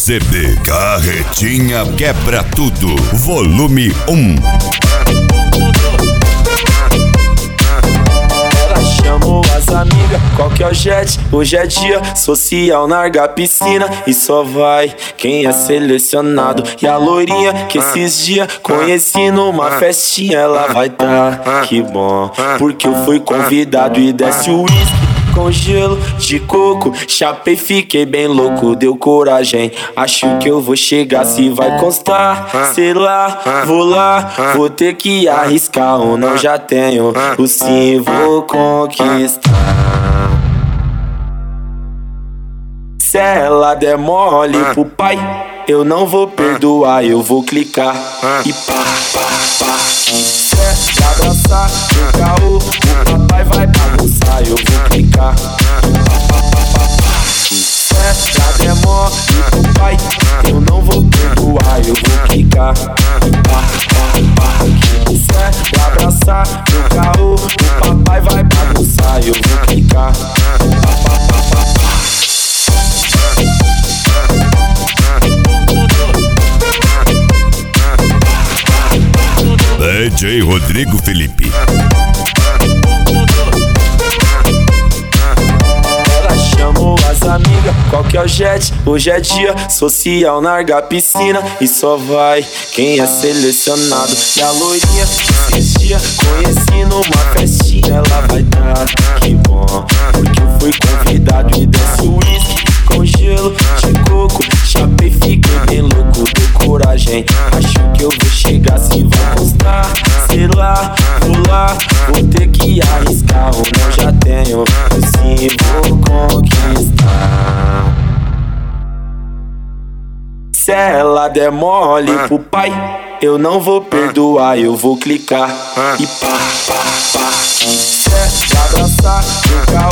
CD Carretinha Quebra Tudo, volume 1. Chamo as amigas, qual que é o jet? Hoje é dia social, larga a piscina e só vai quem é selecionado. E a loirinha que esses dias conheci numa festinha, ela vai tá, que bom, porque eu fui convidado. E desce o uísque com gelo de coco, chapei, fiquei bem louco, deu coragem. Acho que eu vou chegar, se vai constar, sei lá, vou ter que arriscar ou não, já tenho o sim, vou conquistar. Se ela der mole pro pai, eu não vou perdoar, eu vou clicar e pá. Se ela abraçar o caô, o papai vai bagunçar, eu vou clicar. Se ela der mole pro pai, eu não vou perdoar, eu vou clicar. Se ela abraçar o caô, o papai vai bagunçar, eu vou clicar. DJ Rodrigo Felipe. Ela chamou as amigas, qual que é o jet? Hoje é dia social, larga a piscina e só vai quem é selecionado. E a loirinha esses dias conheci numa festinha, ela vai dar, que bom, porque eu fui convidado. E desce o uísque com gelo de coco, chapei, fiquei bem louco, deu coragem. Acho que eu vou chegar, se vai constar, sei lá, vou ter que arriscar ou não, já tenho o sim, vou conquistar. Se ela der mole pro pai, eu não vou perdoar, eu vou clicar e pá. Se ela abraçar o